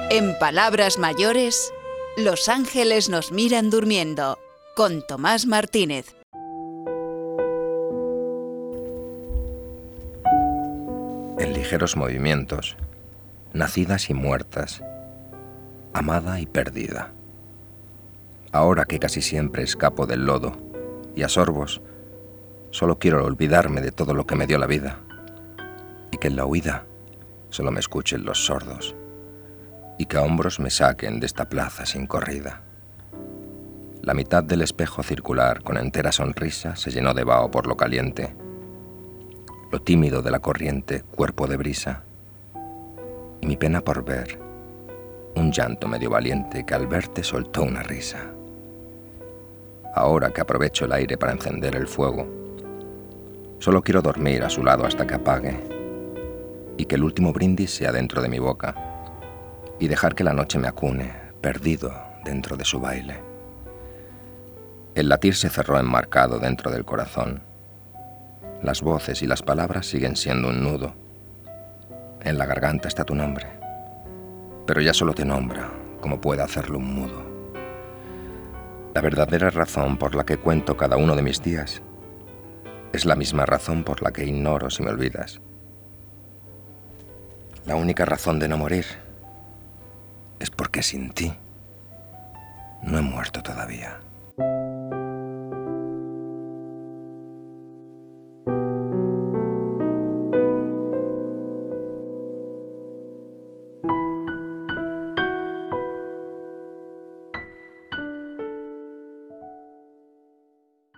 En palabras mayores, Los ángeles nos miran durmiendo, con Tomás Martínez. En ligeros movimientos, nacidas y muertas, amada y perdida. Ahora que casi siempre escapo del lodo y a sorbos, solo quiero olvidarme de todo lo que me dio la vida y que en la huida solo me escuchen los sordos y que a hombros me saquen de esta plaza sin corrida. La mitad del espejo circular con entera sonrisa se llenó de vaho por lo caliente, lo tímido de la corriente cuerpo de brisa y mi pena por ver un llanto medio valiente que al verte soltó una risa. Ahora que aprovecho el aire para encender el fuego, solo quiero dormir a su lado hasta que apague y que el último brindis sea dentro de mi boca y dejar que la noche me acune, perdido dentro de su baile. El latir se cerró enmarcado dentro del corazón. Las voces y las palabras siguen siendo un nudo. En la garganta está tu nombre, pero ya solo te nombra como puede hacerlo un mudo. La verdadera razón por la que cuento cada uno de mis días es la misma razón por la que ignoro si me olvidas. La única razón de no morir es porque sin ti no he muerto todavía.